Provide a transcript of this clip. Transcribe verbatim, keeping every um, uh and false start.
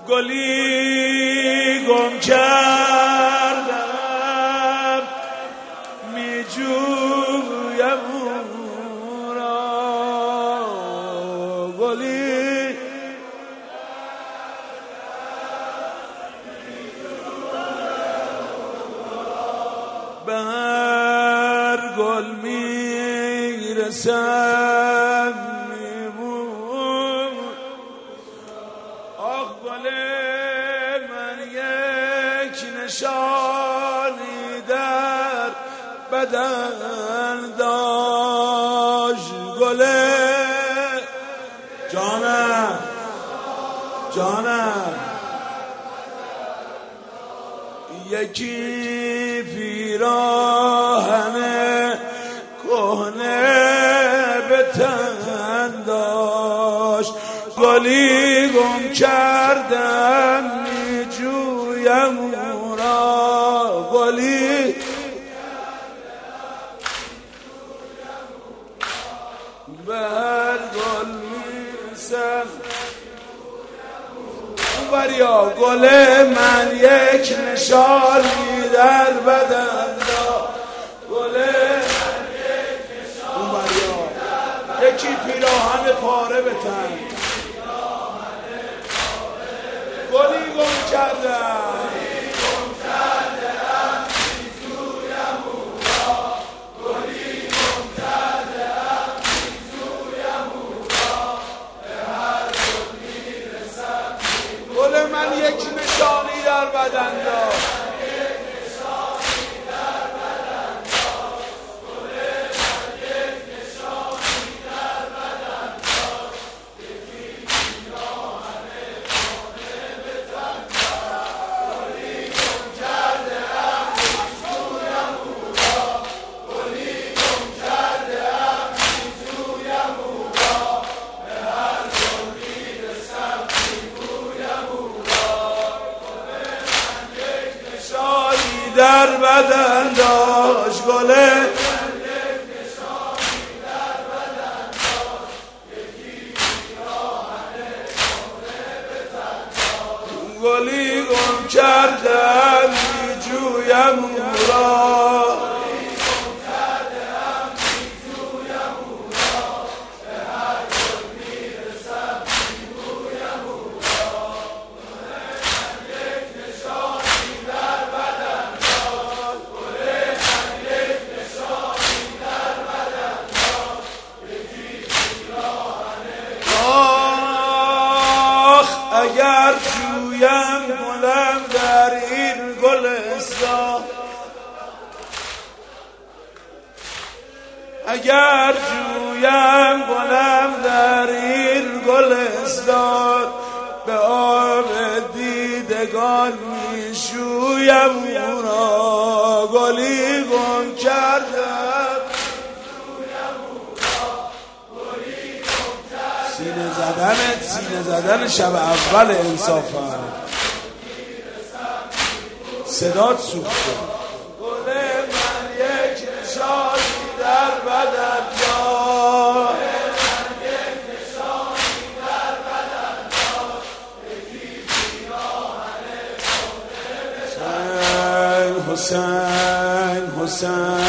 گلی گم کردم می جویم او را، گلی به هر گل می رسم میمون. آخ گل من یک نشانی در بدن داشت، گل جانم جانم یکی پیراهن کهنه به تن داشت، گلی گم کردم می جویم او را، گلی به هر گل میرسم بریا. گل من یک نشانی در بدن داشت، گل من یک نشانی بریا. یکی پیراهن پاره به تن، گلی گم کردم من یک نشانی در بدن داشت، در بدن داشت، گل گلی گم کردم می جویم او را، اگر جویم گلم در این گلستان، اگر جویم گلم در این گلستان، به آب دیدگان می شویم او را، گلی گم کردم سینه زدنت سینه زدن شب اول انصافا، صدات سوخته. گل من یک نشانی در بدن داشت، حسین حسین